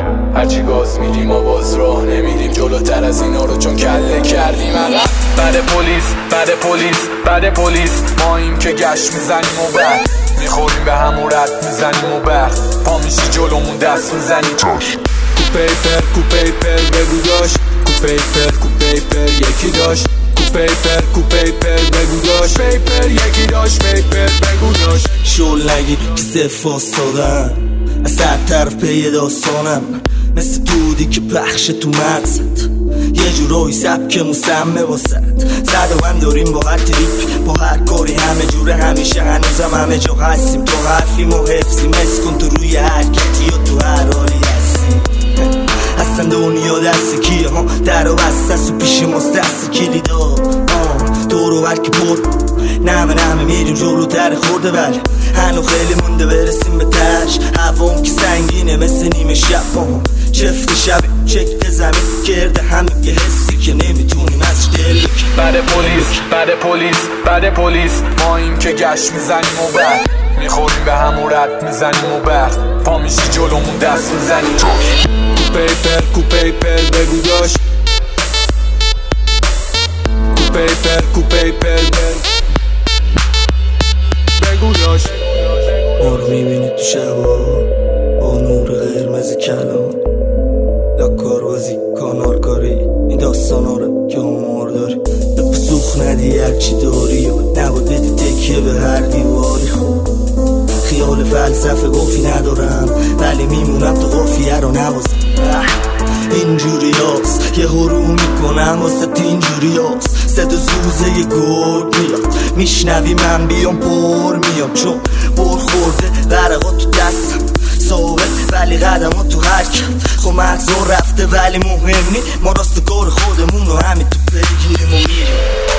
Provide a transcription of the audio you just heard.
هرچی گاز میدیم ما باز راه نمیریم جلوتر از اینا رو چون کله کردیم عقب. بعد پلیس ماییم که گشت میزنیم و بعد میخوریم به هم و رد میزنیم و بعد پا میشی جلومون دست میزنیم. کوپیپر بگو داشت کوپیپر یکی داشت کوپیپر بگو داشت پیپر یکی داشت پیپر بگو داشت. شول نگیر که صف واسدادن از هر طرف پی داستانم مثل دودی که پخش تو مغزت یه جورایی سبک مسمه واسد زد و من داریم با هر تریپ با هر کاری همه جوره همیشه هنوزم همه جا هستیم تو حرفیم و حفظیم اسکن تو روی حرکتی یا تو هر حالی هستیم. اصلا دنیا دست کیه ها در و بستست و پیش ماست دست کلیدا دورو بر که پر نمه میریم جلوتر خورده ولی هنو خیلی مونده برسیم به تش هوام که سنگینه مثل نیمه شب چفت شب چک زمین کرده همین یه حسی که نمیتونیم از دل بکن. بعد پلیس ماییم که گشت میزنیم و بعد میخوریم به هم و رد میزنیم و بعد پا میشی جلومون دست میزنیم. کوپیپر بگو داشت کوپیپر بگو داشت. ما رو میبینی تو شبا با نور قرمز کلان لاکاروازی کانارکاری این داستان رو که عمر داری به پسوخ ندی هرچی داری و نبود بدی تکیه به هر دیواری. خوب خیال فلسفه گفتی ندارم ولی میمونم تو قافیه رو نوازم اینجوری هاست یه هرو میکنم واسه اینجوری هاست صد زوزه یه گرگ میاد میشنوی من بیام پر میام چون بر خورده برقا تو دستم ثابت ولی قدم تو حرکت خب مغزا رفته ولی مهم نی ما راستگار خودمون رو همین تو پیگیریم و میریم.